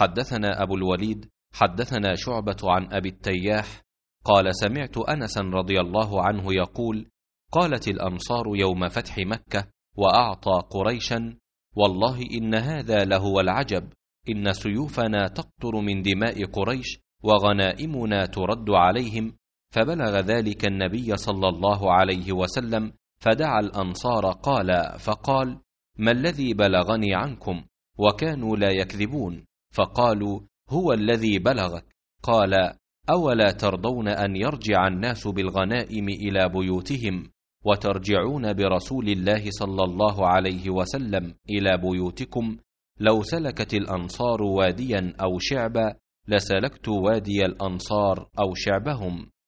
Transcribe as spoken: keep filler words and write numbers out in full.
حدثنا أبو الوليد حدثنا شعبة عن أبي التياح قال سمعت أنسا رضي الله عنه يقول قالت الأنصار يوم فتح مكة وأعطى قريشا والله إن هذا لهو العجب، إن سيوفنا تقطر من دماء قريش وغنائمنا ترد عليهم. فبلغ ذلك النبي صلى الله عليه وسلم فدعا الأنصار قال فقال ما الذي بلغني عنكم؟ وكانوا لا يكذبون، فقالوا هو الذي بلغك. قال أولا ترضون أن يرجع الناس بالغنائم إلى بيوتهم وترجعون برسول الله صلى الله عليه وسلم إلى بيوتكم؟ لو سلكت الأنصار واديا أو شعبا لسلكت وادي الأنصار أو شعبهم.